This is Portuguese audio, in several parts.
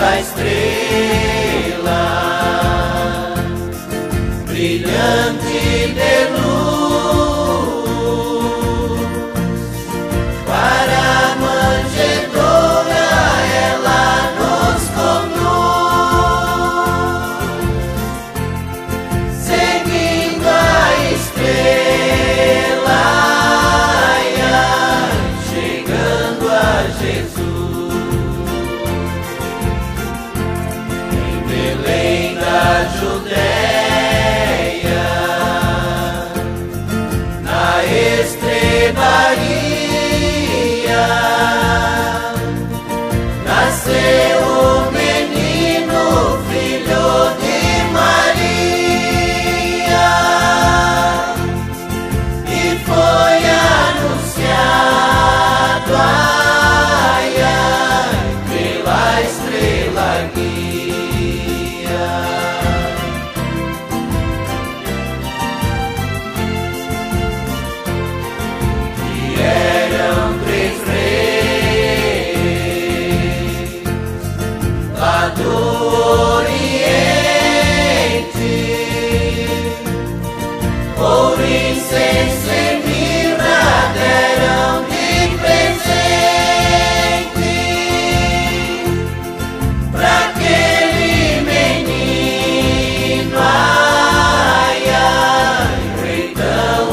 a estrela brilhante de luz, para a manjedoura ela nos conduz, seguindo a estrela, chegando a Jesus. Em Belém da Judéia, na estrebaria, nasceu o menino, filho de Maria, e foi anunciado pela estrela guia. Eram três reis lá do Oriente, ouro, incenso e mirra deram de presente pra aquele menino, rei tão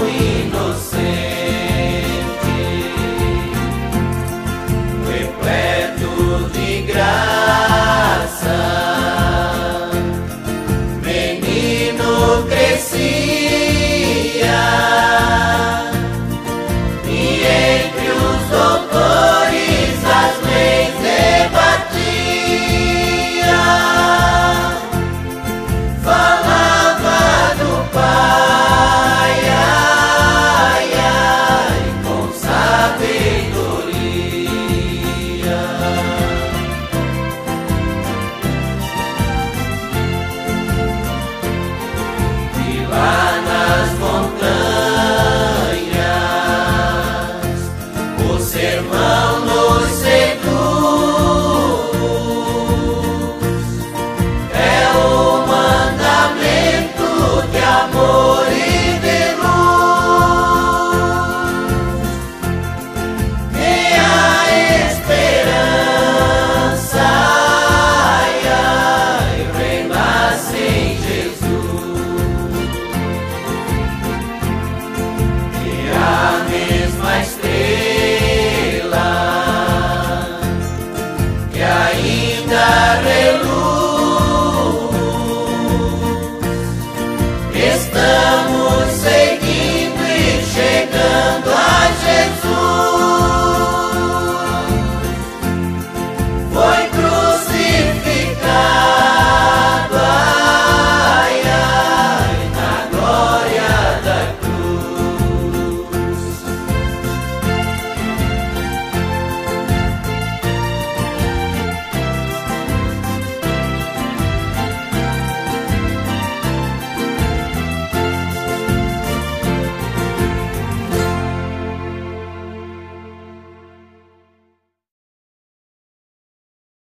inocente, repleto de graça. Menino crescia e entre os doutores as leis debatia, falava do Pai, com sabedoria. E lá nas montanhas o sermão nos seduz, é o mandamento de amor e de luz, e a esperança renasce em Jesus. E a mesma estrela que ainda